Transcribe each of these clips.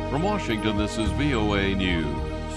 From Washington, this is VOA News.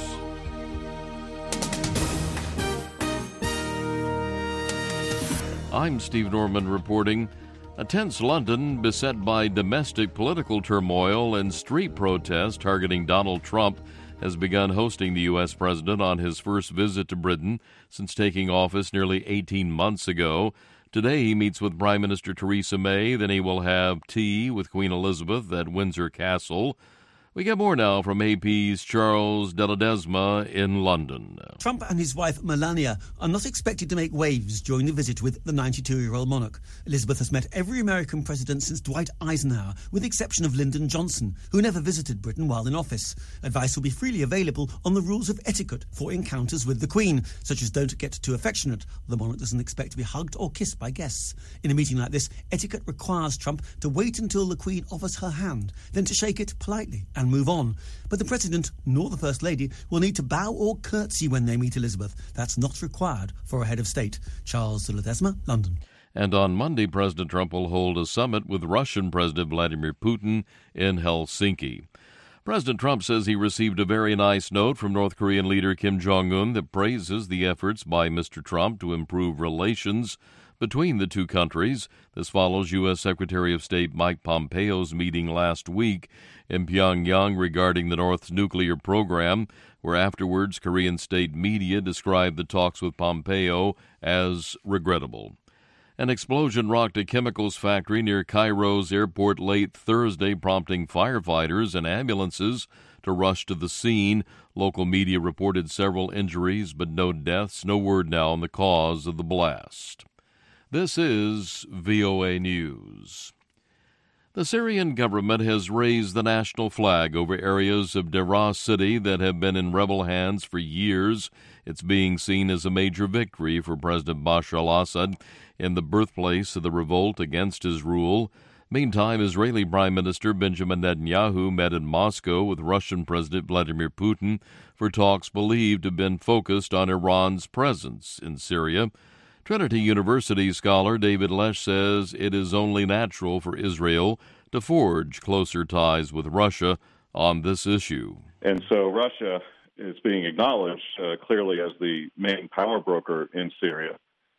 I'm Steve Norman reporting. A tense London beset by domestic political turmoil and street protests targeting Donald Trump has begun hosting the U.S. president on his first visit to Britain since taking office nearly 18 months ago. Today he meets with Prime Minister Theresa May, then he will have tea with Queen Elizabeth at Windsor Castle. We get more now from AP's Charles de Ledesma in London. Trump and his wife Melania are not expected to make waves during the visit with the 92-year-old monarch. Elizabeth has met every American president since Dwight Eisenhower, with the exception of Lyndon Johnson, who never visited Britain while in office. Advice will be freely available on the rules of etiquette for encounters with the Queen, such as don't get too affectionate. The monarch doesn't expect to be hugged or kissed by guests. In a meeting like this, etiquette requires Trump to wait until the Queen offers her hand, then to shake it politely and move on. But the President nor the First Lady will need to bow or curtsy when they meet Elizabeth. That's not required for a head of state. Charles de Ledesma, London. And on Monday, President Trump will hold a summit with Russian President Vladimir Putin in Helsinki. President Trump says he received a very nice note from North Korean leader Kim Jong-un that praises the efforts by Mr. Trump to improve relations between the two countries. This follows U.S. Secretary of State Mike Pompeo's meeting last week in Pyongyang regarding the North's nuclear program, where afterwards Korean state media described the talks with Pompeo as regrettable. An explosion rocked a chemicals factory near Cairo's airport late Thursday, prompting firefighters and ambulances to rush to the scene. Local media reported several injuries, but no deaths. No word now on the cause of the blast. This is VOA News. The Syrian government has raised the national flag over areas of Daraa city that have been in rebel hands for years. It's being seen as a major victory for President Bashar al-Assad in the birthplace of the revolt against his rule. Meantime, Israeli Prime Minister Benjamin Netanyahu met in Moscow with Russian President Vladimir Putin for talks believed to have been focused on Iran's presence in Syria. Trinity University scholar David Lesh says it is only natural for Israel to forge closer ties with Russia on this issue. And so Russia is being acknowledged clearly as the main power broker in Syria,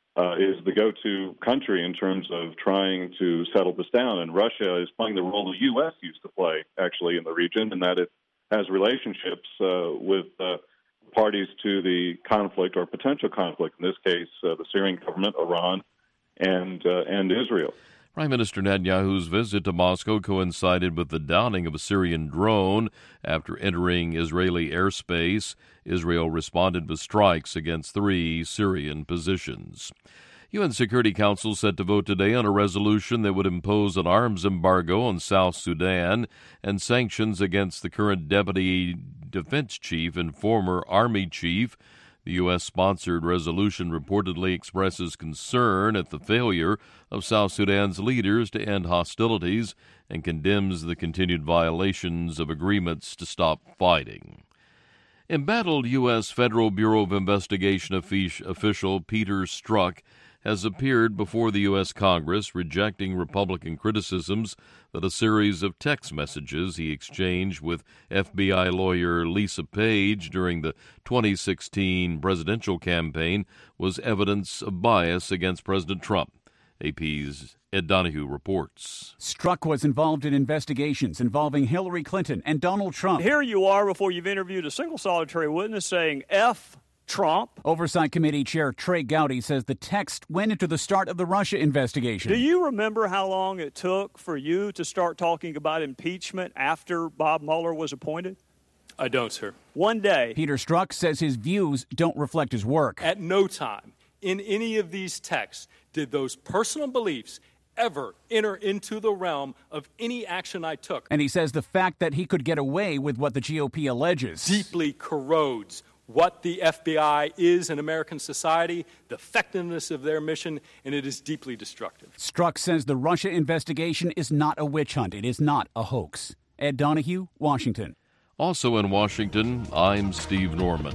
is the go-to country in terms of trying to settle this down. And Russia is playing the role the U.S. used to play, actually, in the region, in that it has relationships with parties to the conflict or potential conflict, in this case, the Syrian government, Iran, and Israel. Prime Minister Netanyahu's visit to Moscow coincided with the downing of a Syrian drone after entering Israeli airspace. Israel responded with strikes against 3 Syrian positions. UN Security Council set to vote today on a resolution that would impose an arms embargo on South Sudan and sanctions against the current deputy defense chief and former army chief. The U.S.-sponsored resolution reportedly expresses concern at the failure of South Sudan's leaders to end hostilities and condemns the continued violations of agreements to stop fighting. Embattled U.S. Federal Bureau of Investigation official Peter Strzok has appeared before the U.S. Congress, rejecting Republican criticisms that a series of text messages he exchanged with FBI lawyer Lisa Page during the 2016 presidential campaign was evidence of bias against President Trump. AP's Ed Donahue reports. Strzok was involved in investigations involving Hillary Clinton and Donald Trump. Here you are before you've interviewed a single solitary witness saying F Trump. Oversight Committee Chair Trey Gowdy says the text went into the start of the Russia investigation. Do you remember how long it took for you to start talking about impeachment after Bob Mueller was appointed? I don't, sir. One day. Peter Strzok says his views don't reflect his work. At no time in any of these texts did those personal beliefs ever enter into the realm of any action I took. And he says the fact that he could get away with what the GOP alleges deeply corrodes what the FBI is in American society, the effectiveness of their mission, and it is deeply destructive. Strzok says the Russia investigation is not a witch hunt. It is not a hoax. Ed Donahue, Washington. Also in Washington, I'm Steve Norman.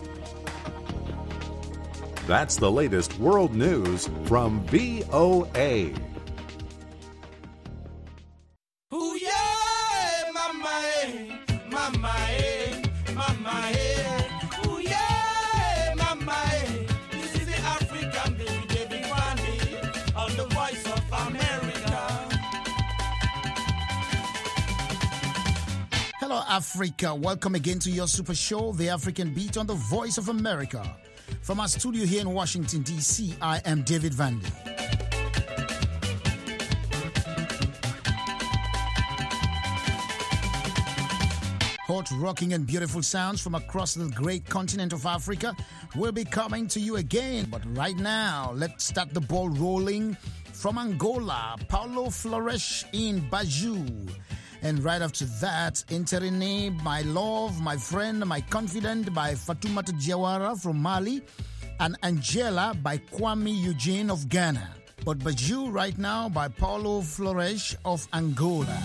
That's the latest world news from VOA. Ooh, yeah, my man. Hello, Africa. Welcome again to your super show, The African Beat on the Voice of America. From our studio here in Washington, D.C., I am David Vandy. Hot, rocking, and beautiful sounds from across the great continent of Africa will be coming to you again. But right now, let's start the ball rolling from Angola, Paulo Flores in Baju. And right after that, Interine, My Love, My Friend, My Confidant by Fatoumata Diawara from Mali, and Angela by Kwame Eugene of Ghana. But Baju right now by Paulo Flores of Angola.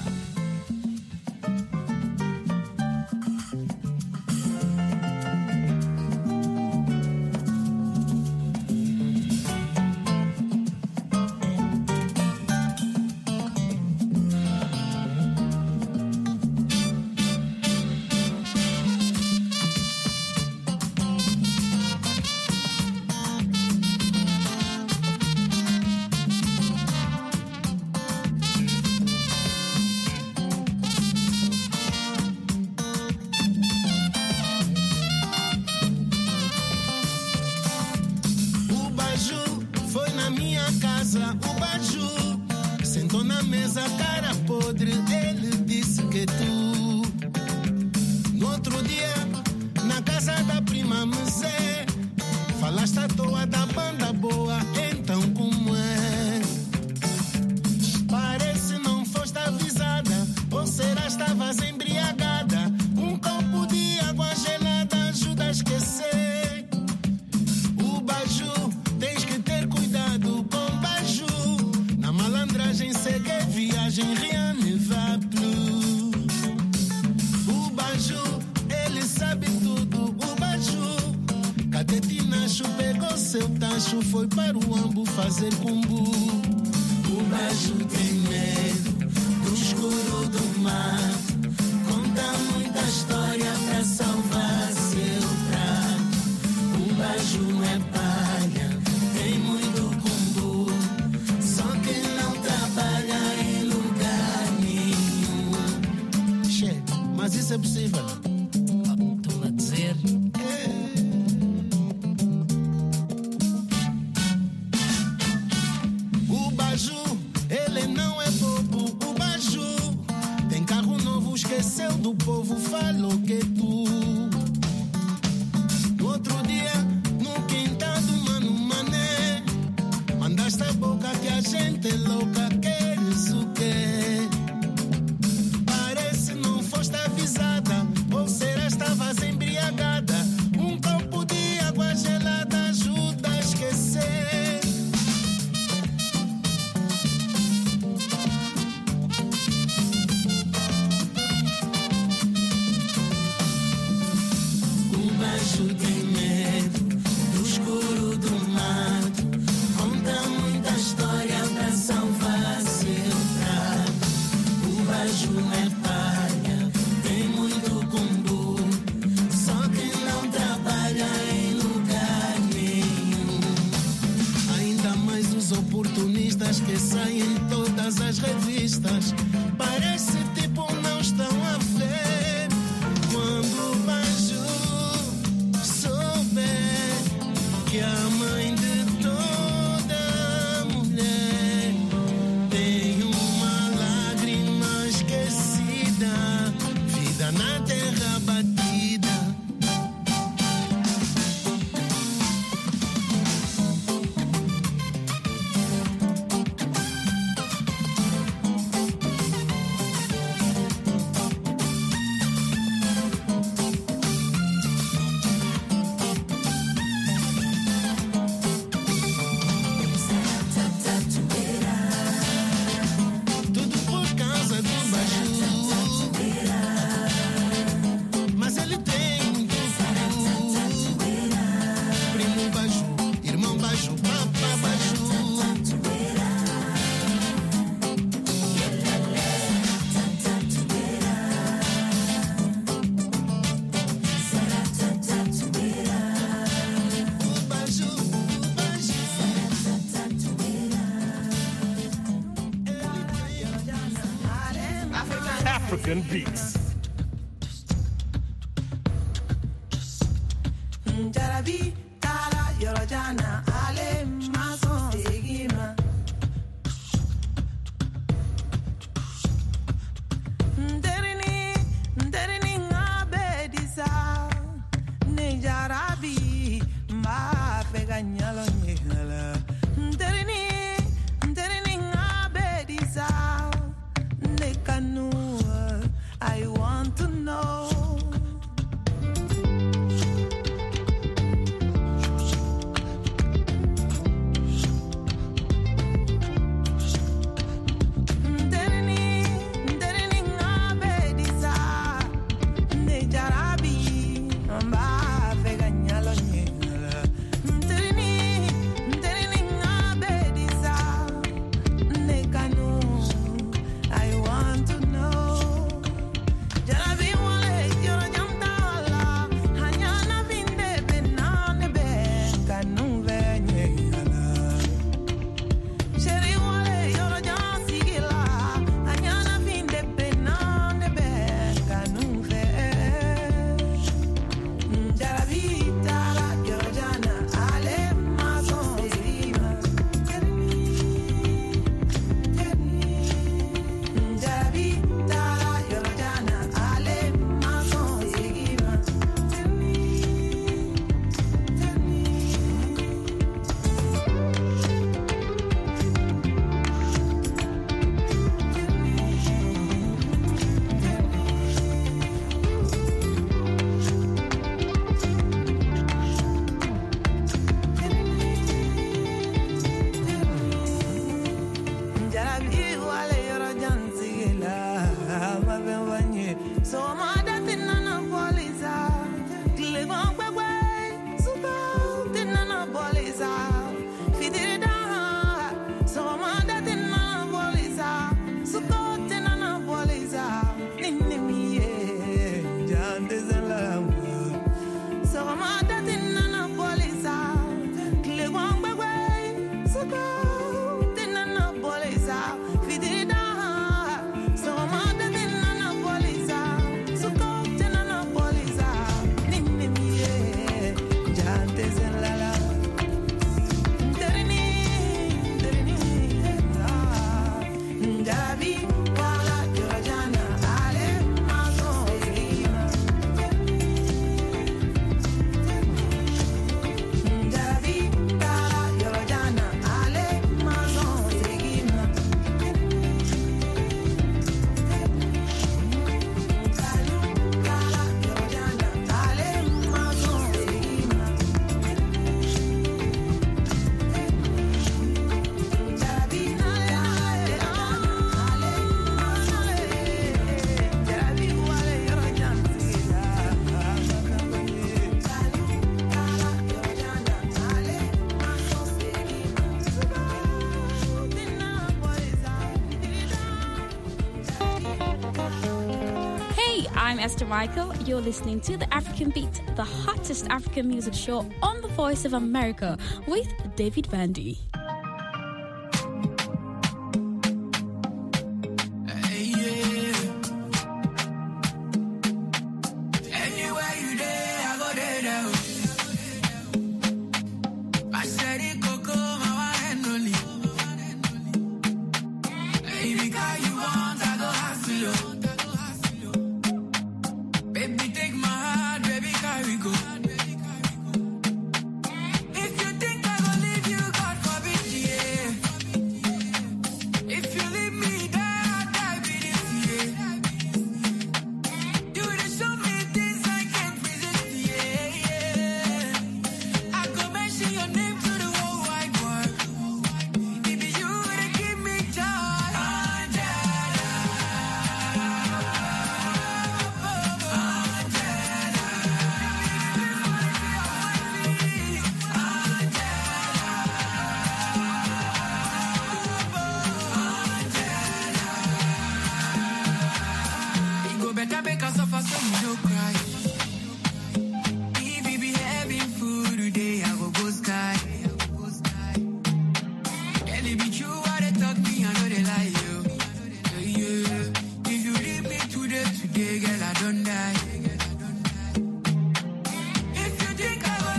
Foi para o Ambo fazer cumbu. O Baju tem medo do escuro do mar. Conta muita história para salvar seu prato. O Baju é palha, tem muito cumbu. Só que não trabalha em lugar nenhum. Che, mas isso é possível? Estou a dizer. Ele não é bobo, o Baju tem carro novo, esqueceu do povo, falou que tu. No outro dia, no quintal do Mano Mané, mandaste a boca que a gente é louca, queres o quê? Parece não foste avisada, ou será estavas embriagada. Um copo de água gelada ajuda a esquecer. Baju tem medo do escuro do mato. Conta muita história para salvar seu prato. O Baju é palha, tem muito cumbu. Só que não trabalha em lugar nenhum. Ainda mais os oportunistas que saem em todas as revistas. Parece tipo não estão a ver. Quando o Baju que a mãe de toda mulher tem uma lágrima esquecida, vida na terra batida. African Beats. Jarabi tara yorojana ale maso segima. Nderini ngabedisa ne jarabi ma pega nyalo nyela. Nderini ngabedisa ne kanu. I want to know. I'm Esther Michael. You're listening to The African Beat, the hottest African music show on the Voice of America with David Vandy. If you think I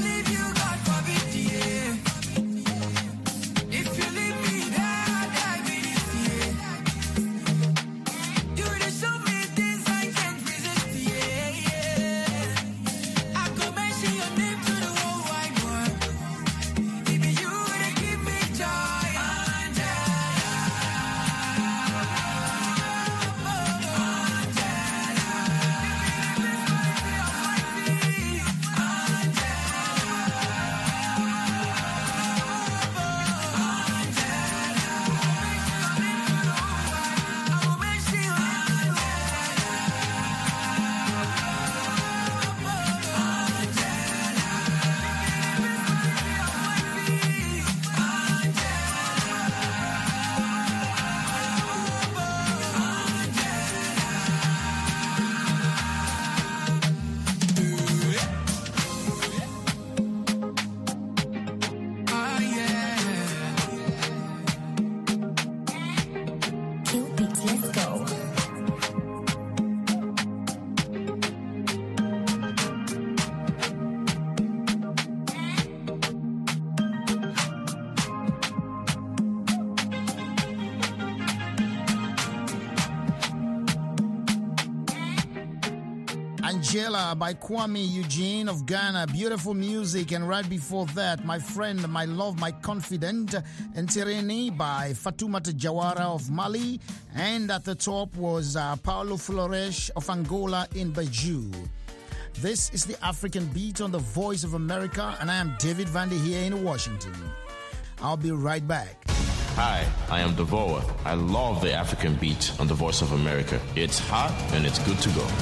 Angela by Kwame Eugene of Ghana. Beautiful music. And right before that, My Friend, My Love, My Confidant, Ntereni by Fatoumata Jawara of Mali. And at the top was Paulo Flores of Angola in Baju. This is the African Beat on the Voice of America, and I am David Vandy here in Washington. I'll be right back. Hi, I am Devoa. I love the African Beat on the Voice of America. It's hot and it's good to go.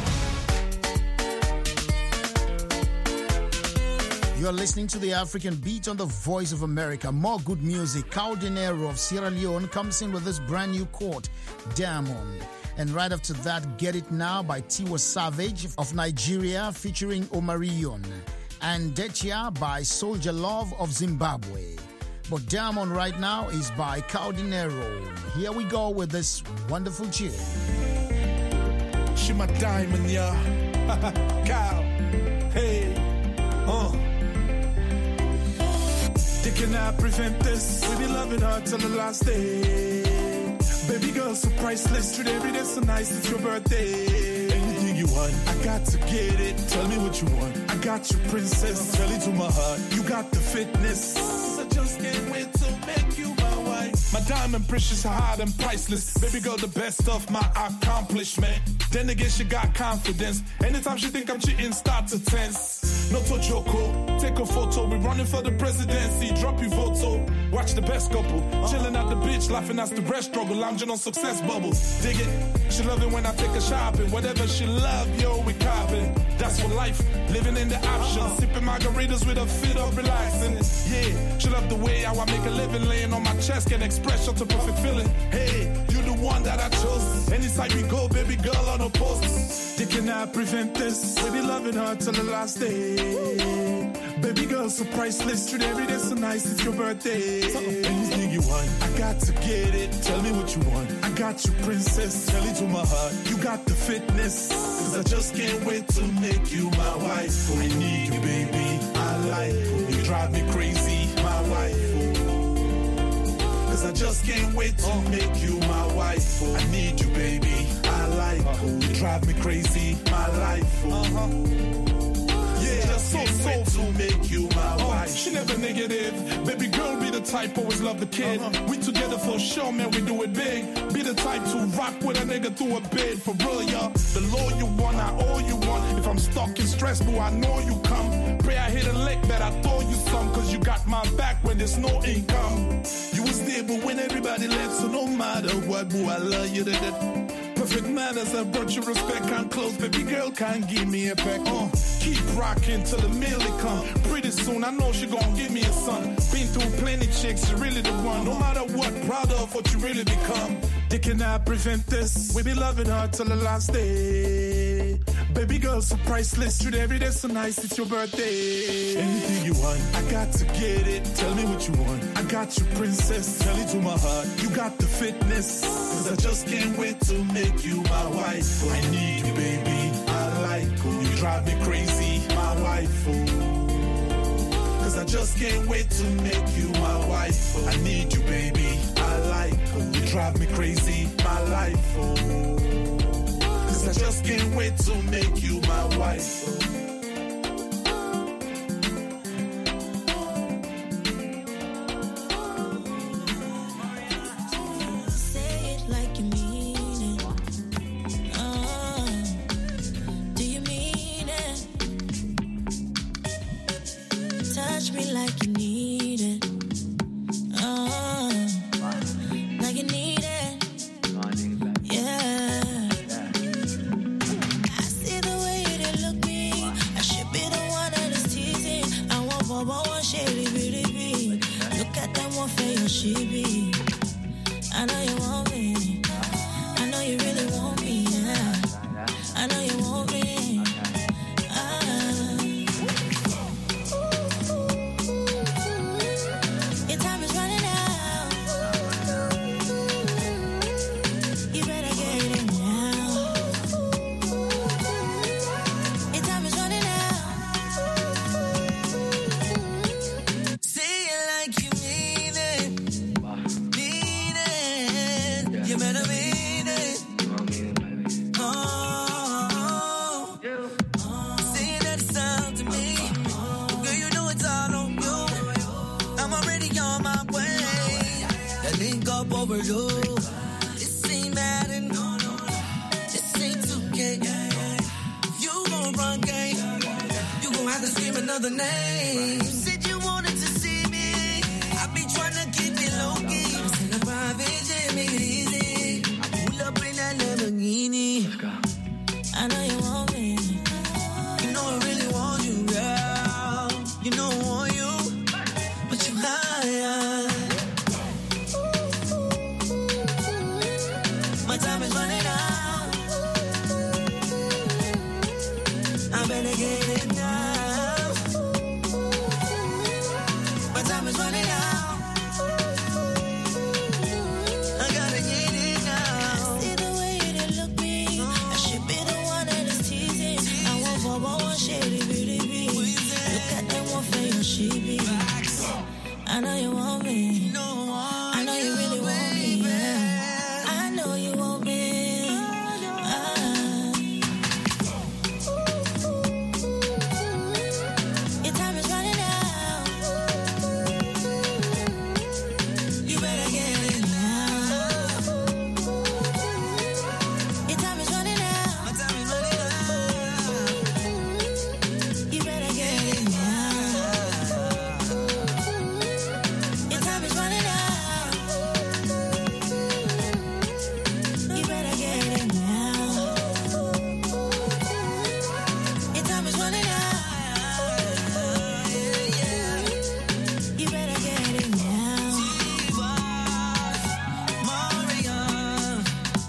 You're listening to the African Beat on the Voice of America. More good music. Cal Dinero of Sierra Leone comes in with this brand new quote, Diamond. And right after that, Get It Now by Tiwa Savage of Nigeria featuring Omarion. And Dechia by Soldier Love of Zimbabwe. But Diamond right now is by Cal Dinero. Here we go with this wonderful tune. She my diamond, yeah. Cal. Hey. They cannot prevent this. We be loving her till the last day. Baby girl, so priceless. Treat every day so nice. It's your birthday. Anything you want, I got to get it. Tell me what you want. I got you, princess. Tell it to my heart. You got the fitness. I just can't wait to make you my wife. My diamond precious, hard and priceless. Baby girl, the best of my accomplishment. Then again, she got confidence. Anytime she think I'm cheating, start to tense. No to Joko, take a photo. We running for the presidency. Drop your photo. Watch the best couple. Chilling at the beach, laughing as the breast struggle. Lounging on success bubbles. Dig it. She love it when I take her shopping. Whatever she love, yo, we copping. That's for life. Living in the options. Sipping margaritas with a fit of relaxing. Yeah, she love the way how I make a living. Laying on my chest, can express your perfect feeling. Hey, you the one that I chose. Anytime we go, baby girl on a post. They cannot prevent this. We be loving her till the last day. Baby girl, so priceless. Treat every day so nice. It's your birthday. Anything you want, I got to get it. Tell me what you want. I got you, princess. Tell it to my heart. You got the fitness. Cause I just can't wait to make you my wife. I need you, baby. I like you. You drive me crazy, my wife. Cause I just can't wait to make you my wife. I need you, baby. I like you. You drive me crazy, my life. Yeah, just so to make you my wife. She never negative. Baby girl be the type, always love the kid. We together for sure, man, we do it big. Be the type to rock with a nigga through a bed. For real, y'all. The law you want, I owe you one. If I'm stuck and stressed, boo, I know you come. Pray I hit a lick that I throw you some. Cause you got my back when there's no income. You was there, but when everybody left. So no matter what, boo, I love you to that. Perfect manners, I brought you respect. Can't close, baby girl, can't give me a peck. Keep rocking till the millie come. Pretty soon, I know she gon' give me a son. Been through plenty chicks, she really the one. No matter what, proud of what you really become. They cannot prevent this. We be loving her till the last day. Baby girl, so priceless. Treat every day so nice. It's your birthday. Anything you want, I got to get it. Tell me what you want. I got you, princess. Tell it to my heart. You got the fitness. Cause I just can't wait to make you my wife. I need you, baby. I like you. You drive me crazy, my wife. Cause I just can't wait to make you my wife. I need you, baby. I like you. You drive me crazy, my life. Cause I just can't wait to make you my wife. Yeah. I see the way they look me overdose. This ain't Madden, this ain't 2K. If you gon' run game, you gon' have to scream another name. You said you wanted to see me, I be tryna keep it low key. I'm in a private jet, make it easy. I pull up in that Lamborghini. Let's go. I know you want me, you know I really want you, girl. You know I want you, but you high. My time is running out, I better get it now. My time is running out, I gotta get it now. See the way you done look me, I should be the one that is teasing. I want for one shady beauty be. Look at that one for your she be. I know you want me, I know you really want me, yeah. I know you want me. Your time is running out, you better get it now. Your time is running out, my time is running out, you better get it now. Your time is running out, you better get it now. Your time is running out, you better get it now. Marion,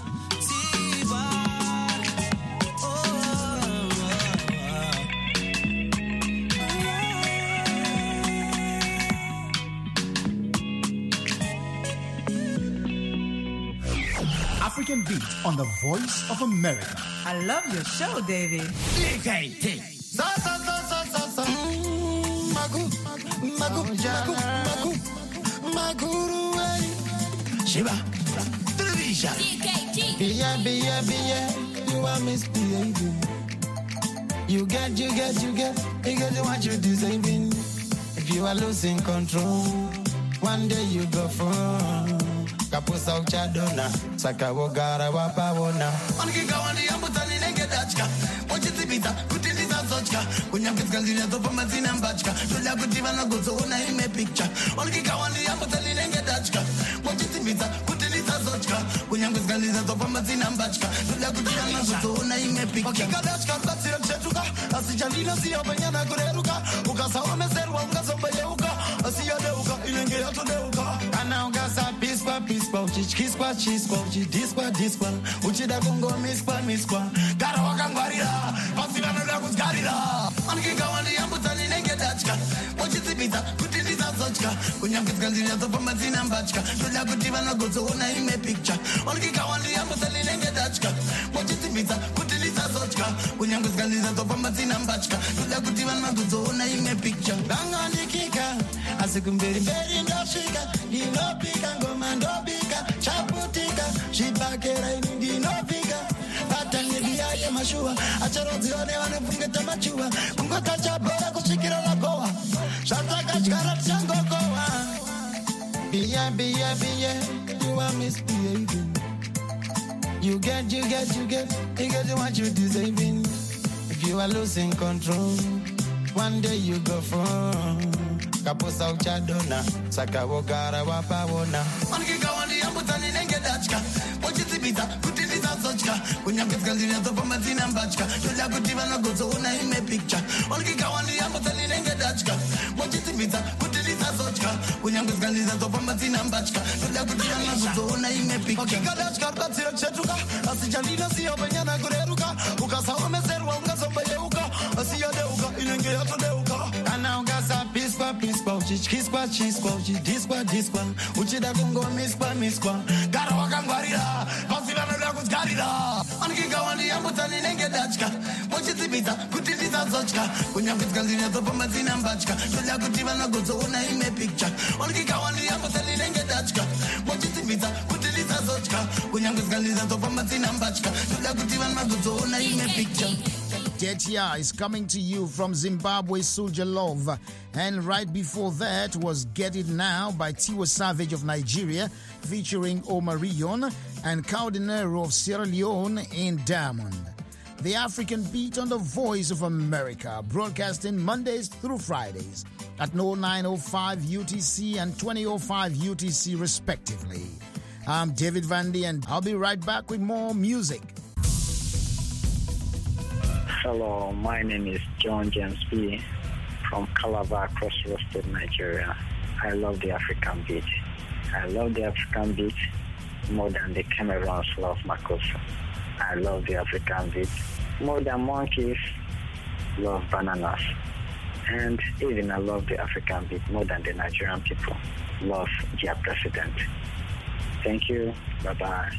African Beat on the Voice of America. I love your show, David. Shiba, television. You are misbehaving. You get what you deserving. If you are losing control, one day you go for. Kapusa uchadona, saka wogara wapawona. Onikika wandi ambutani nenge dachka. Mochitibita, kutiliza zochka. Kunyamkiska zile topa mazina mbachka. Tulia kutiva na gozo una ime picture. Onikika wandi ambutani nenge dachka. Mochitibita, kutiliza zochka. Kunyamkiska zile topa mazina mbachka. Tulia kutiva na gozo una ime picture. Okika dachka, batsira chetuka. Asijalina siya banyana kureruka. Ukasa wameserwa, ukasomba yeuka. Asiya deuka, ilenge yato deuka. Ana ukasa pispa uchikiswa dispa uchida kongo miskwa gara wakangwarira pasina noda kuzgarira anikika wandi yambutani nenge dachka uchitsipita kuti ndisazochka kunyamkiska nzira topa mazina mbachka toda kuti vanogodzo ona ime picture anikika wandi yambutani nenge dachka uchitsipita kuti ndisazochka kunyamkiska nzira topa mazina mbachka toda kuti vanogodzo ona ime picture danga nikika asikumberi mberi ndosvika ndinopika ngoma ndobika chaputika zvibhakera ini ndinopika patangidiyaye mashuwa acharodzione vanofungeta machuwa kungotachabhora kusvikira lagowa zvatakadyara tichangogowa biya you are misbehaving. You get what you deserving. If you are losing control, one day you go for. Kapusa uchadona, saka wogara wapawona. Onikika wandi ambutani nenge dachka. Mochitibita, kutiliza zochka. Kunyamkiska zina topa mazina mbachka. Toda kutiva na gozo una ime picture. Onikika wandi ambutani nenge dachka. Mochitibita, kutiliza zochka. Kunyamkiska zina topa mazina mbachka. Toda kutiva na gozo una ime picture. Okika dachka, batsira chetuka. Asijalina siya banyana kureruka. Ukasa wameserwa, ukasomba yeuka. Asiya deuka, ilenge yato deuka. Ana ukasa pispa uchikiswa dispa uchida kongo miskwa gara wakangwarira pasina noda kuzgarira anikika wandi yambutani nenge dachka mochitsipita kuti ndisazochka kunyamkiska nzira topa mazina mbachka toda kuti vanogodzo ona ime picture anikika wandi yambutani nenge dachka mochitsipita kuti ndisazochka kunyamkiska nzira topa mazina mbachka toda kuti vanogodzo ona ime picture. Jetia is coming to you from Zimbabwe, Soldier Love. And right before that was Get It Now by Tiwa Savage of Nigeria, featuring Omarion and Caldinero of Sierra Leone in Diamond. The African Beat on the Voice of America, broadcasting Mondays through Fridays at 0905 UTC and 2005 UTC respectively. I'm David Vandy, and I'll be right back with more music. Hello, my name is John James B. from Calabar, Cross River State, Nigeria. I love the African beat. I love the African beat more than the Cameroons love Makossa. I love the African beat more than monkeys love bananas. And even I love the African beat more than the Nigerian people love their president. Thank you. Bye-bye.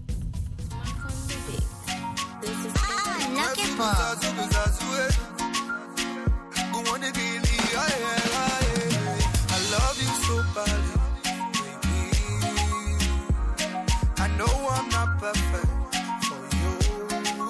I love you so badly, baby. I know I'm not perfect for you,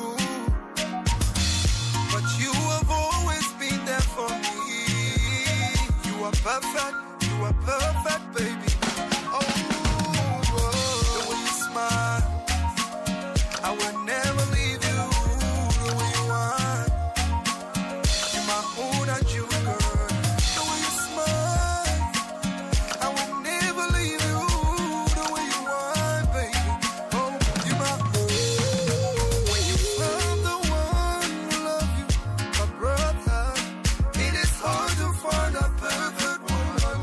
but you have always been there for me. You are perfect, baby. Oh, the way you smile, I would never leave you. The way you are, you're my own and you, girl. The way you smile, I would never leave you. The way you are, baby. Oh, you're my own. When you found the one who love you, my brother, it is hard to find a perfect woman.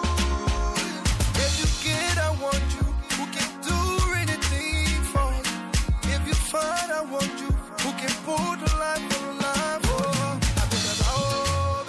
If you get, I want you, who can do anything for you. If you find, I want you, who can put a life on life. Oh, I bet about,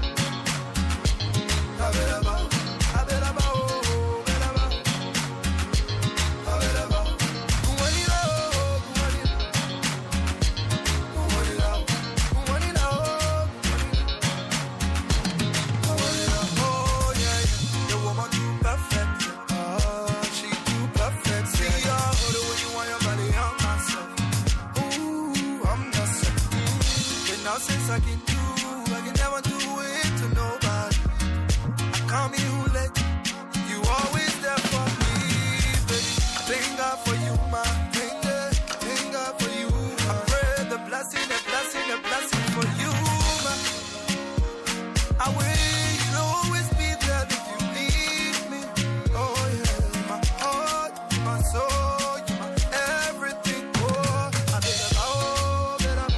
oh yeah, the woman too perfect. Oh, she too perfect. See the way you want your body on myself. Ooh, I'm not so. But now since I can never do it to nobody. I call me who let you always there for me, baby. Thank God for you, my thank God for you. I pray the blessing for you, my. I wish you'd always be there if you need me. Oh yeah, my heart, my soul, you're my everything. Oh, I bet about.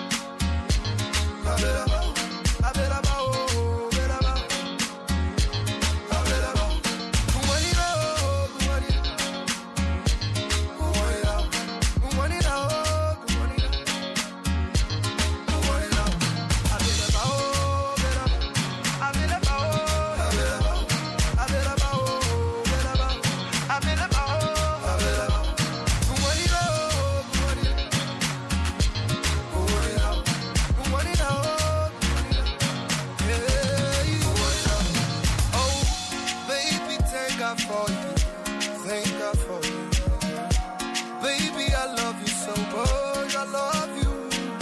For you, thank God for you, baby. I love you so much, I love you.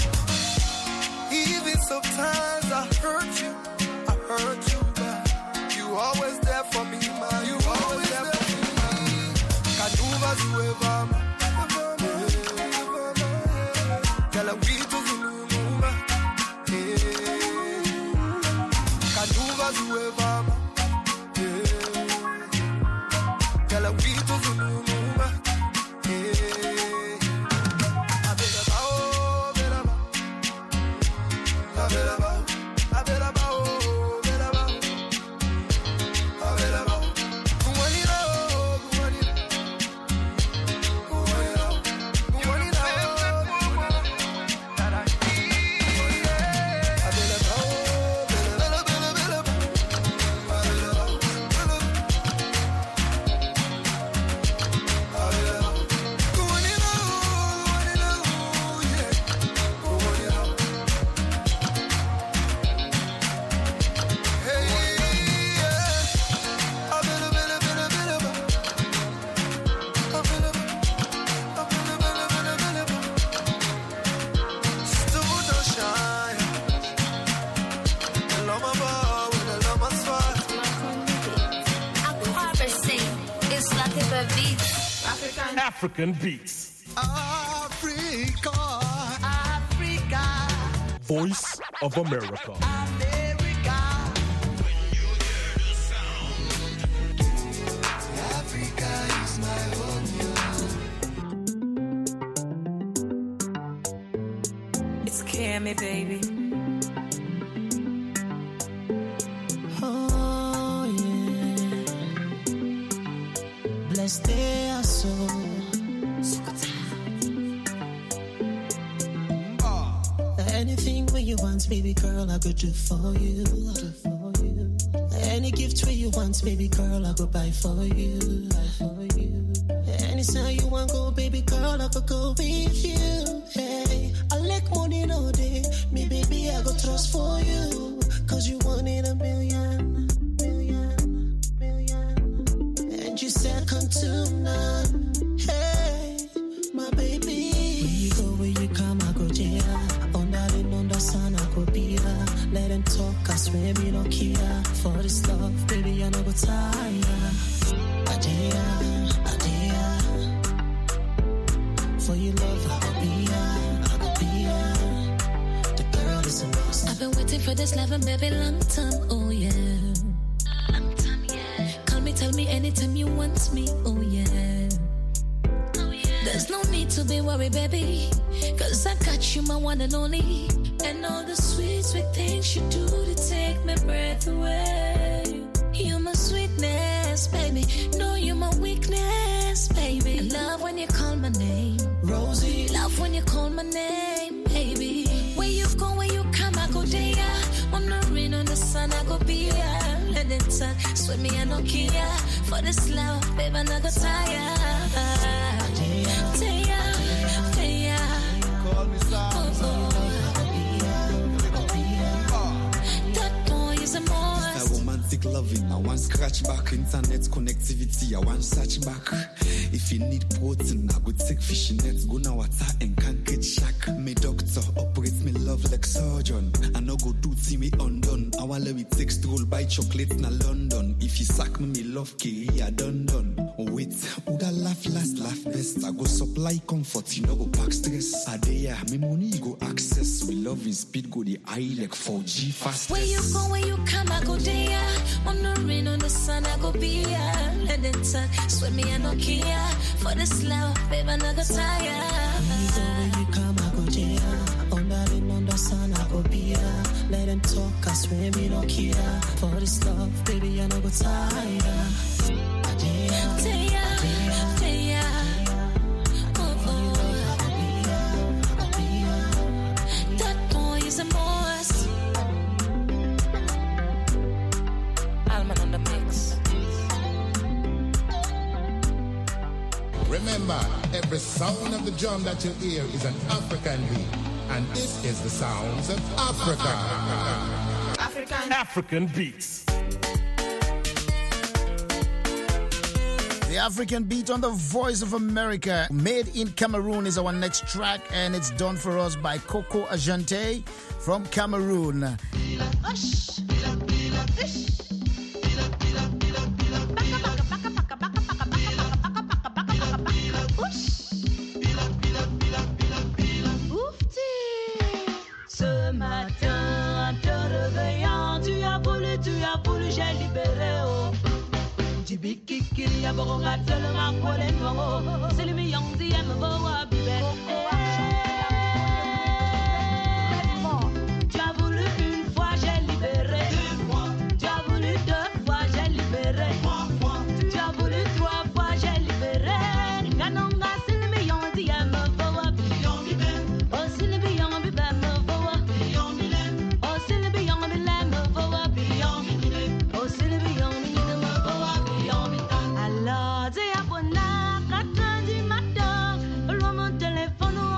Even sometimes I hurt you, but you always there for me, man. You always there for me. Kanuva zueva, kala witu zuluma, kanuva zueva. African beats. Africa. Voice of America. It's Cammy, baby. Oh, yeah. Blessed they are so. Anything where you want, baby girl, I could do for you. Any gift where you want, baby girl, I could buy for you. Anytime you want go, baby girl, I could go with you. Hey, I like money all day. Me, baby, I go trust for you. Cause you wanted a million. And you second to none. Hey, my baby. Where you go, where you come, I go there. Under sun, I go be there. Let them talk, I swear me no care. For this love, baby, I no go tire. Adea. For your love, I go be here. The girl is a must. I've been waiting for this love, baby, long time, oh yeah. Long time, yeah. Call me, tell me anytime you want me, oh yeah. There's no need to be worried, baby, cause I got you, my one and only. And all the sweet, sweet things you do to take my breath away. You're my sweetness, baby. No, you're my weakness, baby. I love when you call my name, Rosie. Love when you call my name, baby. Where you go, where you come, I go there. On the rain, on the sun, I go be here. Let it turn, sweat me, I no care. For this love, baby, I no go tire. Call me that boy is a must. Romantic loving, I want scratch back. Internet connectivity, I want search back. If you need protein, I go take fishing nets. Go now water and can't get shack. Me doctor operates me love like surgeon. I no go do see me undone. I want let me take stroll buy chocolate na London. If you sack me love career done. Oh wait, who that laugh last, laugh best. I go supply comfort, you know go pack stress. I there, me money you go access. We love in speed go the eye like 4G fast. Where you go, where you come, I go there. On the rain, on the sun, I go be here. Let it turn, sweat me, I no care. For this love, baby, I no go tire. Where you go, where you come, I go there. On the rain, on the sun, I go be here. Let them talk, I swear me no care. For this love, baby, I no go tire. That boy is a must. Alman on the mix. Remember, every sound of the drum that you hear is an African beat. And this is the sounds of Africa. African beats. The African beat on the Voice of America. Made in Cameroon is our next track, and it's done for us by Coco Ajante from Cameroon. Ce matin, en te réveillant, tu as voulu, j'ai libéré. Bikiki ya boronga tolonga kwale nwango selimi yongdi ya mbowa bibe. Tu as voulu une fois, j'ai libéré. Tu as voulu deux fois, j'ai libéré. Tu as voulu trois fois, j'ai libéré. Ganonga selimi yongdi ya mbowa bibe. Oh selimi yongdi bibe mbowa. Oh selimi yongdi bibe mbowa bibe. Oh selimi yongdi Alors, c'est à bon à 4 heures du matin, mon téléphone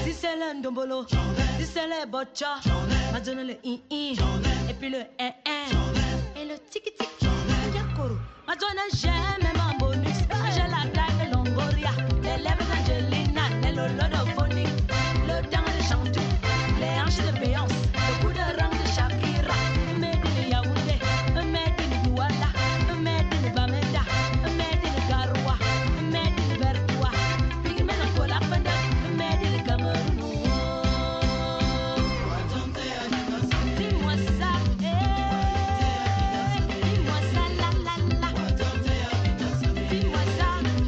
Si c'est le ndombolo, si c'est le bocha, ma donne le i-i, et puis le et le tiki-tiki, yakoro. Ma donne j'aime mon bonus, j'ai la taille de Longoria, les lèvres d'Angelina, les lolos de Phonique, le dent de Chantou, les hanches de Béance, le coup de rang de Shakira, made in Yaoundé, made in Douala, made in Bamenda, made in Garoua, made in Vertoua, pigment en cola panda, made in Cameroun. Dis-moi ça, dis-moi ça, la la la. Dis-moi ça,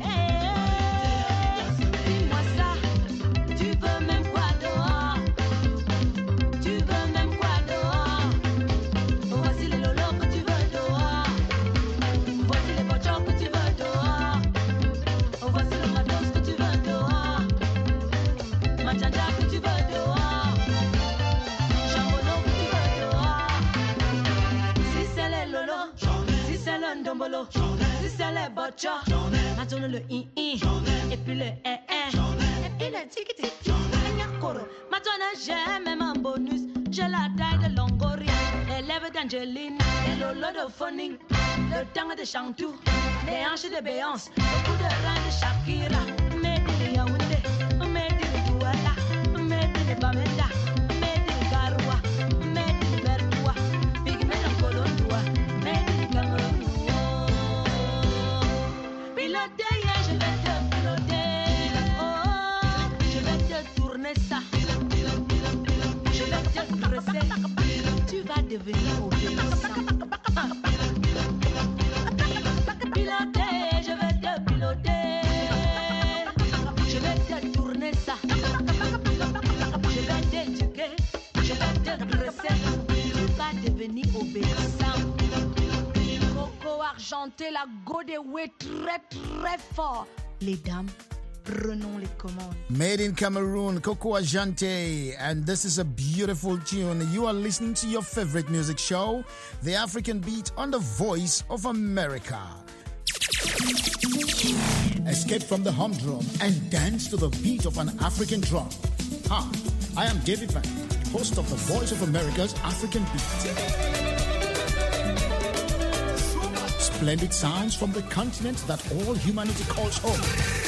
dis-moi ça. Tu veux même quoi dehors? Tu veux même quoi dehors? Voici les lolos que tu veux dehors. Voici les bochons que tu veux dehors. Voici le matos que tu veux dehors. Manjanja que tu veux dehors. Chambolo que tu veux dehors. Si c'est les lolos, si c'est le ndombolo, si c'est les bochons, ma donne le i-i, et puis le et puis le tiki-tiki, yakoro. Ma donne j'aime mon bonus, j'ai la taille de Longoria, les lèvres d'Angelina, les lolos de Phonique, le dent de Chantou, les hanches de Béance, le coup de rein de Shakira, made in Yaoundé, made in Douala, made in Bamenda, made in Garoua, made in Vertoua, pigment en Colondoua, made in Cameroun. Piloter, je vais te piloter, oh, je vais te tourner ça, je vais te dresser, tu vas devenir obéissant. Piloter, je vais te piloter, je vais te tourner ça, je vais t'éduquer, je vais te dresser, tu vas devenir obéissant. Coco argenté, la godéoué très très fort. Les dames, prenons les commandes. Made in Cameroon, Coco Ajante, and this is a beautiful tune. You are listening to your favorite music show, The African Beat, on the Voice of America. Escape from the humdrum and dance to the beat of an African drum. Hi, I am David Van, host of the Voice of America's African Beat. Splendid sounds from the continent that all humanity calls home.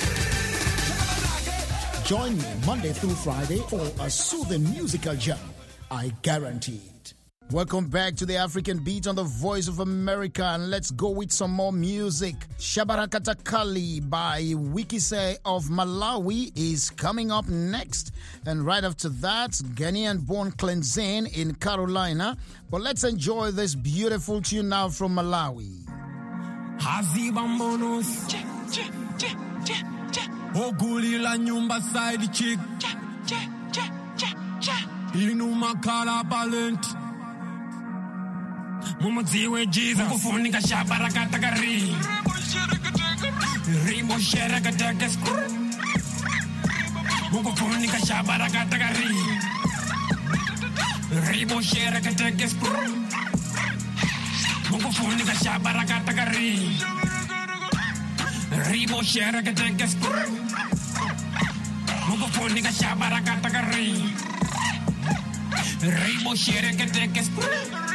Join me Monday through Friday for a soothing musical jam, I guarantee it. Welcome back to the African Beat on the Voice of America, and let's go with some more music. Shabarakata Kali by Wikise of Malawi is coming up next. And right after that, Ghanaian-born Cleansane in Carolina. But let's enjoy this beautiful tune now from Malawi. Hazibambonos Oguli la nyumba side chick Inuma kala balent Mumuziwe Jesus Mukufunika shabarakata gari Rimo sherakataka skru Mukufunika shabarakata gari Rimo sherakataka skru Mukufunika shabarakata gari Rimo sherakataka skru Mukufunika shabarakata gari Rimo sherakataka skru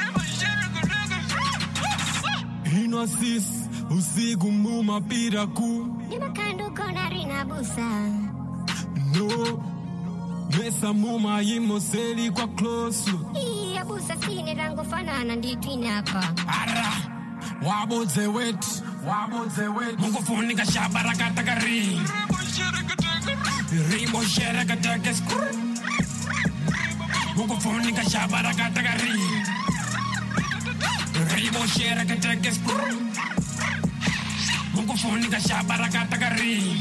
Inosis usiku muma piraku Nimakando kona rina busa No Mesa muma imoseli kwa close Iya busa sine rango fanana nditinapa Ara Waboze wet Mukufunika shabarakata gari Rimo sherakataka skru Mukufunika shabarakata gari Rimo sherakataka skru Mukufunika shabarakata gari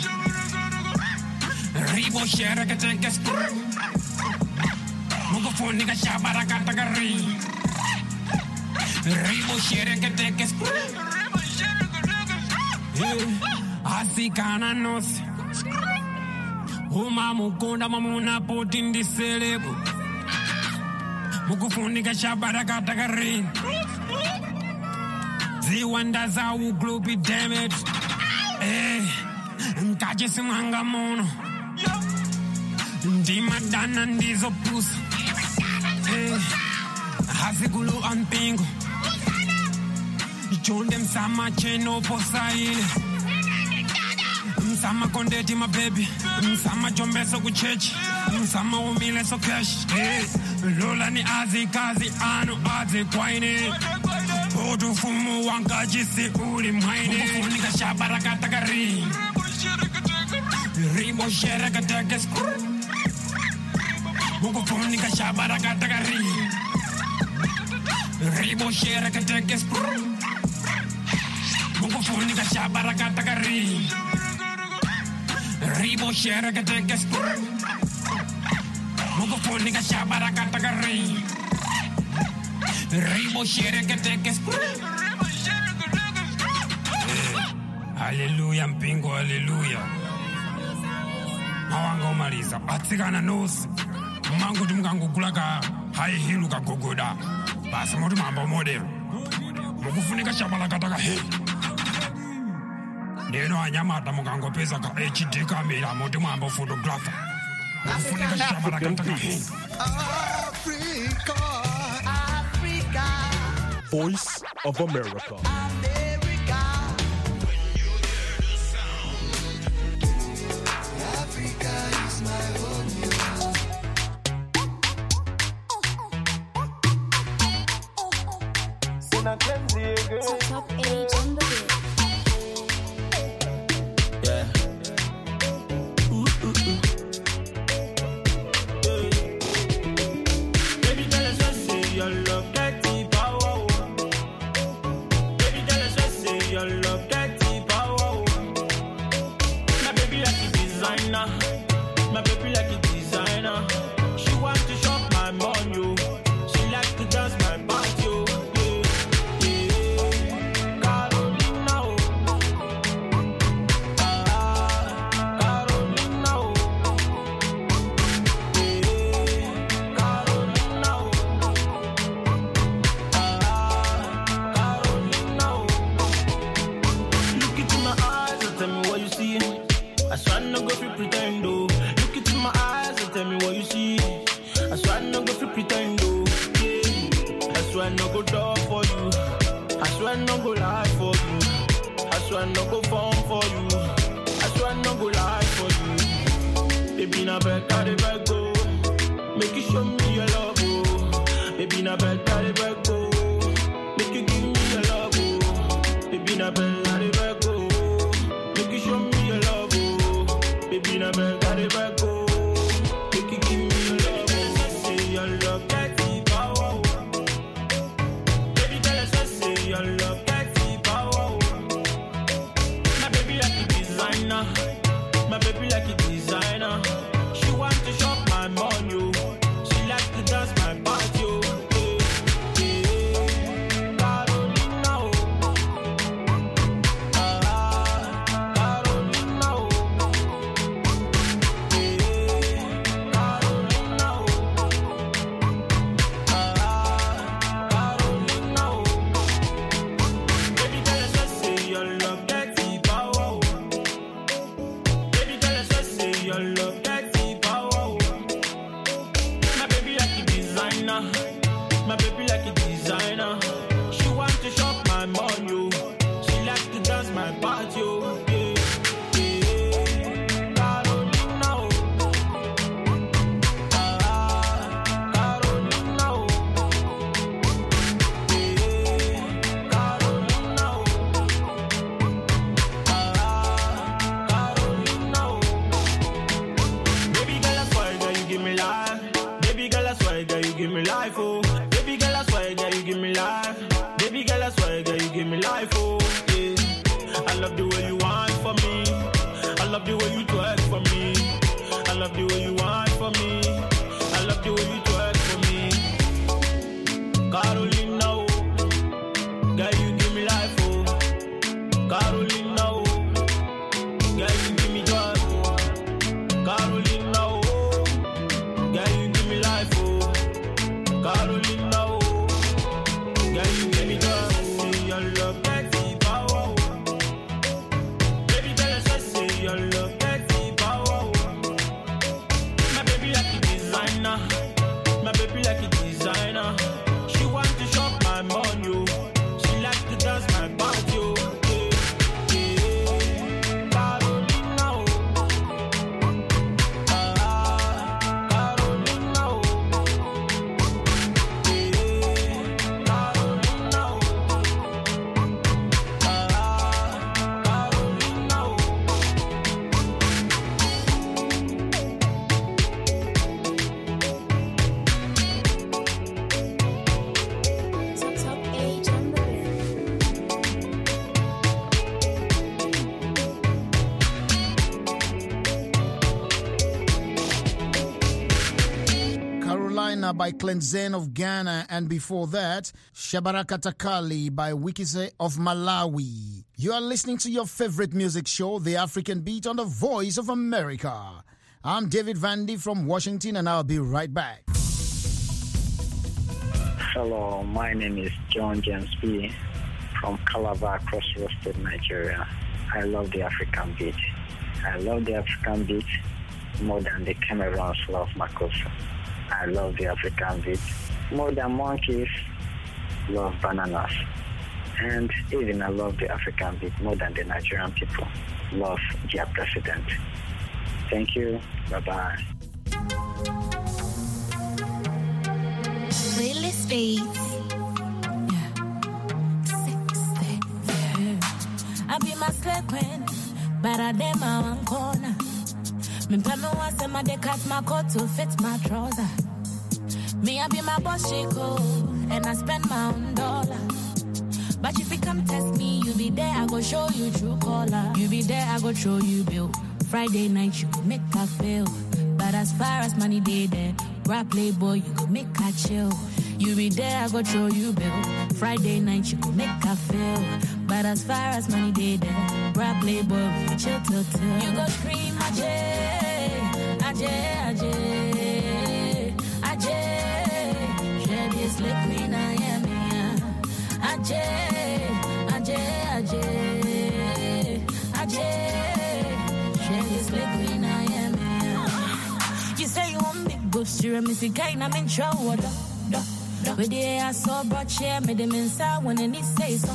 Rimo sherakataka skru Mukufunika shabarakata gari Rimo sherakataka skru Asikana nos Uma mukunda mamuna potindi celebu Mukufunika shabarakata gari Ziwanda za uglobi damage Nkaje simanga mono Ndimadana ndizopusa Hazigulu anpingo Jonde msama cheno posaile Msama kondeti my baby Msama jombeso kuchechi Msama umile so cash Lola ni azi kazi anu azi kwaine Bodu fumu wankajisi uli mhaine Mukufunika shabaraka takari Ribo shereka teke skru Mukufunika shabaraka takari Ribo shereka teke skru Mukufunika shabaraka takari Ribo shereka teke skru Mukufunika shabaraka takari Ribo shereka teke skru Hallelujah mpingo hallelujah Mawango maliza atsigana nosi Mangu tumgangu kulaka hai hilu kagogoda Basi modu mambo model Mukufunika shabaraka takari Neno anyamata mugango pesa ka HD kamera modu mambo photographer Mukufunika shabaraka takari Africa, Africa, Voice of America. Top 8 on the way. Yeah. Baby, tell us just say your love get the power. Baby, tell us just say your love get the power. My baby like a designer. My baby like a designer. She want to shop my money. She like to dance my body. I swear no go fi pretend oh. Look into my eyes and tell me what you see. I swear no go fi pretend oh. Yeah. I swear no go door for you. I swear no go lie for you. I swear no go phone for you. I swear no go lie for you. Baby na beg carry beg go. Make you show me your love oh. Baby na beg carry beg go. Make you give me your love oh. Baby na beg carry beg go. Make you show me your love oh. Baby na beg carry beg go. Make you give me your love oh. Say your love get the power. Baby tell us say your love get the power. My baby like a designer. My baby like a designer. She want to shop my money oh. She like to dance my body oh. My baby like a designer. She want to shop my money. She like to dance my party. Yeah, yeah. Carolina, Carolina, yeah. Carolina, Carolina. Baby girl, I swear, girl, you give me life. Baby girl, I swear, girl, you give me life, oh. Baby girl, I swear, girl, you give me life. Baby girl, I swear, girl, you give me life, oh, yeah. I love the way you want for me. I love the way you twerk for me. I love the way you want for me. I love the way you twerk for me. Carolina, oh. Girl, you give me life, oh. Carolina, oh. Girl, you give me joy, oh. Carolina, oh. Girl, you give me life, oh. Carolina. China by Cleanzen of Ghana, and before that, Shabaraka Takali by Wikise of Malawi. You are listening to your favorite music show, The African Beat, on the Voice of America. I'm David Vandy from Washington, and I'll be right back. Hello, my name is John James B. from Calabar, Cross River State, Nigeria. I love the African beat. I love the African beat more than the Cameroons love Makossa. I love the African beat more than monkeys love bananas. And even I love the African beat more than the Nigerian people love their president. Thank you. Bye-bye. Willie Speeds. I be my slave queen, but I dem my one corner. Me pay me once and they cut my coat to fit my trouser. Me I be my boss Chico, and I spend my own dollar. But if you come test me, you be there, I go show you true color. You be there, I go show you bill. Friday night you go make her feel. But as far as money day there, rap playboy you go make her chill. You be there, I go show you bill. Friday night you go make her feel. But as far as money day there, rap playboy we chill till. You go scream Ajay, Ajay, Ajay, Ajay. Share this liquid I am here. Ajay, Ajay, Ajay, Ajay. Share this liquid I am here. You say you want big boobs, you're a missy kind, I'm in trouble. With the air so broad, share me them inside when any say so.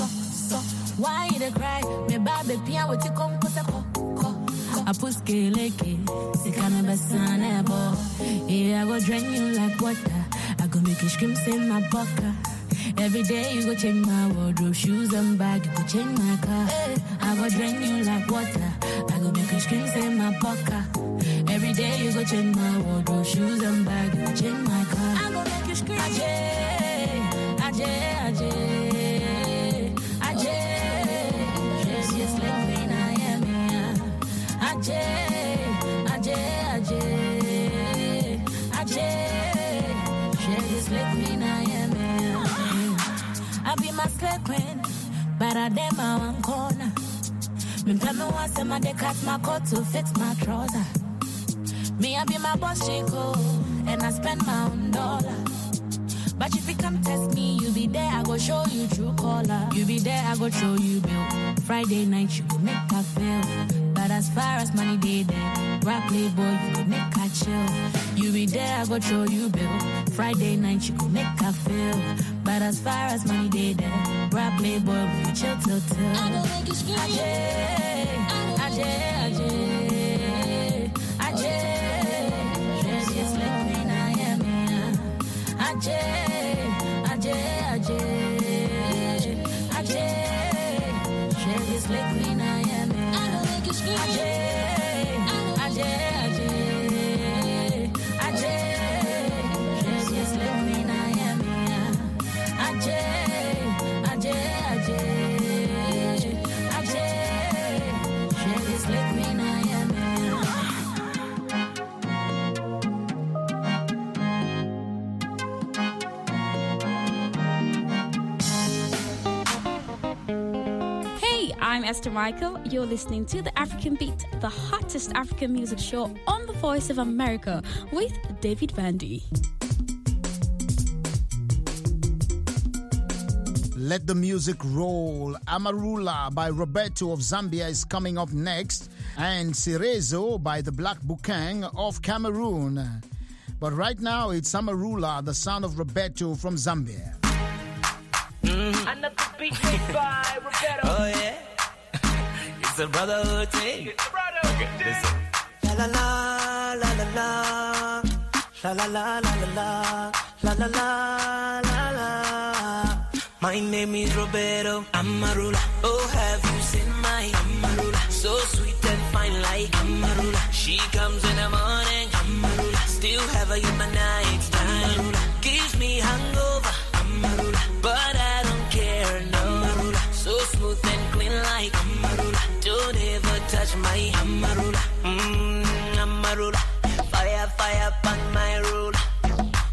Why you dey cry? Me baby pia with you come put a co. I put skeleke, sikana basana bo. Yeah, I go drain you like water. I go make you scream, say my bucker. Every day you go change my wardrobe, shoes and bag, you go change my car. I go drain you like water. I go make you scream, say my bucker. Every day you go change my wardrobe, shoes and bag, you go change my car. I go make you scream, Ajay, Ajay, Ajay, Ajay. Just like when I am here. Ajay, Ajay, Ajay, Ajay. Share this like when I am here. I be my slave queen, but I dem my one corner. Me tell me once and they cut my coat to fit my trouser. Me I be my boss Chico, and I spend my own dollar. But if you come test me, you be there, I go show you true color. You be there, I go show you bill. Friday night, you go make her feel. But as far as money day there, rap playboy, you go make her chill. You be there, I go show you bill. Friday night, you go make her feel. But as far as money day there, rap playboy, we chill till. I go make you scream. Ajay, Ajay, Ajay, Ajay. Just like when I am here. Ajay. Ajay, Ajay, share this like when I am here. I don't make you scream. Ajay, Ajay, Ajay, Ajay, share this like when I am here. Ajay, Ajay, Ajay, Ajay, share this like when I am here. I'm Esther Michael. You're listening to The African Beat, the hottest African music show on the Voice of America with David Vandy. Let the music roll. Amarula by Roberto of Zambia is coming up next, and Cerezo by the Black Bukang of Cameroon. But right now it's Amarula, the son of Roberto from Zambia. Another beat by Roberto. Oh yeah. It's a brotherhood thing. It's a brotherhood. Okay, listen. La la la la la la la la la la la la la la la. My name is Roberto Amarula. Oh, have you seen my Amarula? So sweet and fine like Amarula. She comes in the morning, Amarula. Still have her in the night time. Amarula gives me hangover, Amarula, but I don't care, no. Amarula so smooth and clean like Amarula. Don't ever touch my Amarula. Amarula, fire, fire on my ruler.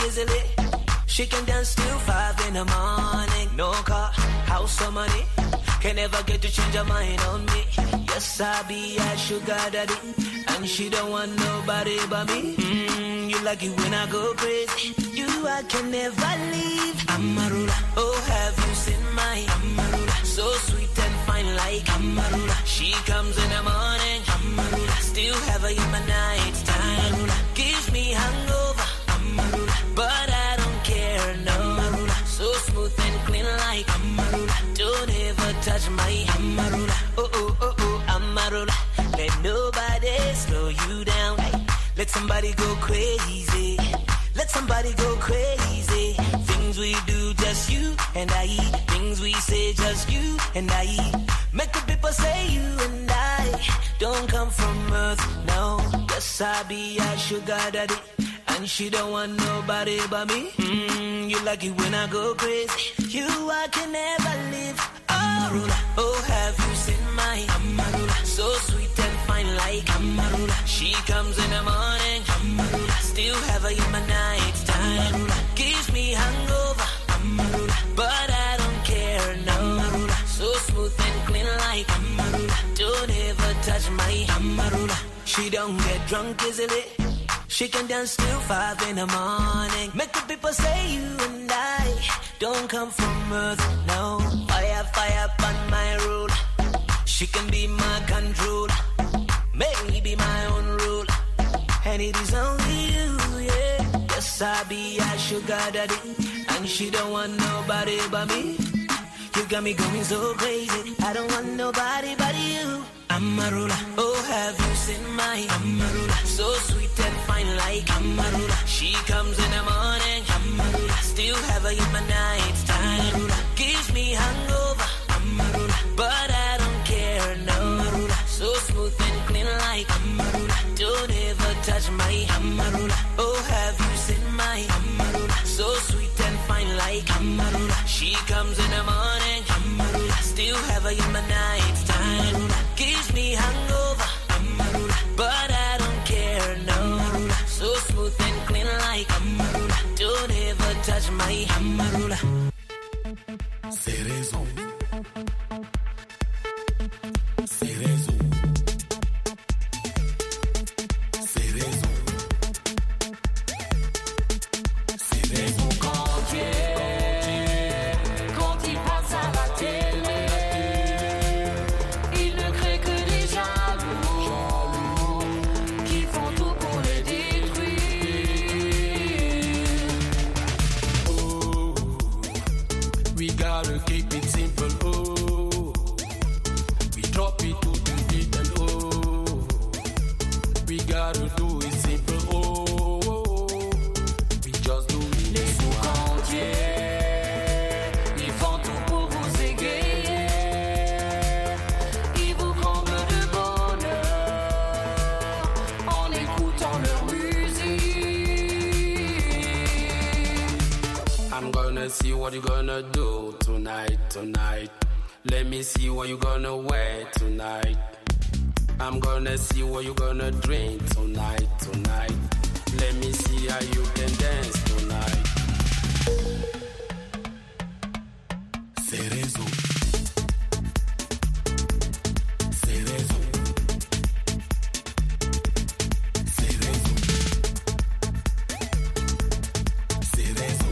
easily. She can dance till 5 in the morning. No car, house or money, can never get to change her mind on me. Yes, I be a sugar daddy, and she don't want nobody but me. You like it when I go crazy. You I can never leave. Amarula, oh have you seen my Amarula? So sweet and fine like Amarula. She comes in the morning, Amarula. Still have her in my night time. Amarula gives me hangover, Amarula, but I don't care, no. Amarula so smooth and clean like Amarula. Don't ever touch my Amarula. Oh oh oh oh Amarula. Let nobody slow you down. Let somebody go crazy. Let somebody go crazy. Things we do, just you and I. Things we say, just you and I. Make the people say you and I don't come from earth, no. Yes, I be a sugar daddy, and she don't want nobody but me. You like it when I go crazy. You I can never live. Amarula, oh have you seen my Amarula? So sweet and fine like Amarula. She comes in the morning, Amarula. Still have her in my night time. Amarula gives me hangover, Amarula, but I don't care, no. Amarula so smooth and clean like Amarula. Don't ever touch my Amarula. She don't get drunk easily. She can dance till 5 in the morning. Make the people say you and I don't come from earth, no. Fire, fire on my rule. She can be my controller, maybe my own rule. And it is only you, yeah. Yes, I be a sugar daddy, and she don't want nobody but me. You got me going so crazy, I don't want nobody but you. Amarula, oh have you seen my Amarula? So sweet and fine like Amarula. She comes in the morning, Amarula. Still have her in my night time. Amarula gives me hangover, Amarula, but I don't care, no. Amarula so smooth and clean like Amarula. Don't ever touch my Amarula. Oh have you seen my Amarula? So sweet and fine like Amarula. She comes in the morning, Amarula. Still have her in my night time. Amarula gives me hangover, Amarula, but I don't care, no. Amarula so smooth and clean like Amarula. Don't ever touch my Amarula. Cerezo. Cerezo. Cerezo. Cerezo. Quand il passe à la télé, il ne crée que des jaloux qui font tout pour le détruire. Oh, we gotta keep it simple. Oh, we drop it to the beat and oh, we gotta do it simple. Oh, we just do it. Les sous-cantiers, ils font tout pour vous égayer. Ils vous comblent de bonheur en écoutant leur musique. I'm gonna see what you gonna do tonight, tonight. Let me see what you gonna wear tonight. I'm gonna see what you gonna drink tonight, tonight. Let me see how you can dance tonight. Cerezo. Cerezo. Cerezo. Cerezo.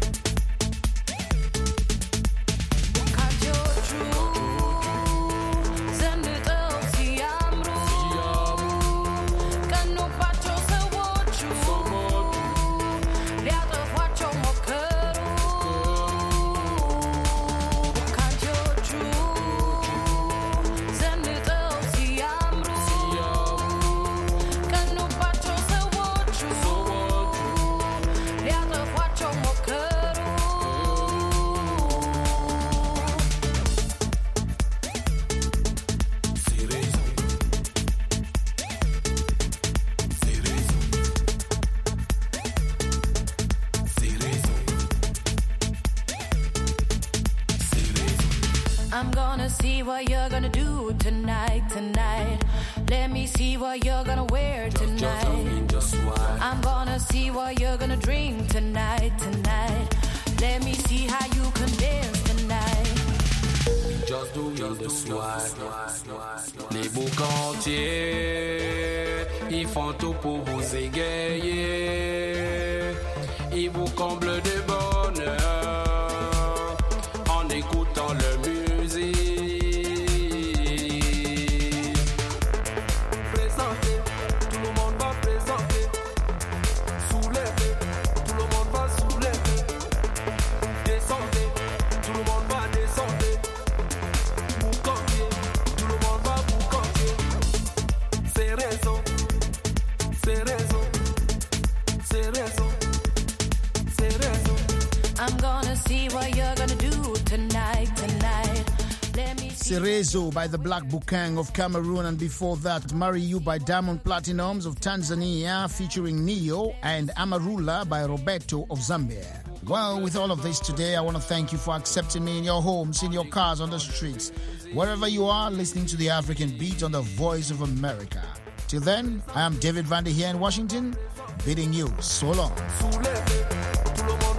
I'm gonna see what you're gonna do tonight, tonight. Let me see what you're gonna wear tonight. I'm gonna gonna see what you're gonna drink tonight. Let me see how you can dance tonight. Just do the swag. Les beaux cantiers, ils font tout pour vous égayer. Ils vous comblent de bonheur en écoutant leur musique. Présentez, tout le monde va présenter. Soulevez, tout le monde va soulever. Descendez, tout le monde va descendre. I'm gonna see what you're gonna do tonight. Cerezo by the Black Bukang of Cameroon, and before that, Marry You by Diamond Platinums of Tanzania featuring Neo, and Amarula by Roberto of Zambia. Well, with all of this today, I want to thank you for accepting me in your homes, in your cars, on the streets, wherever you are, listening to the African Beat on the Voice of America. Till then, I am David Vander here in Washington, bidding you so long.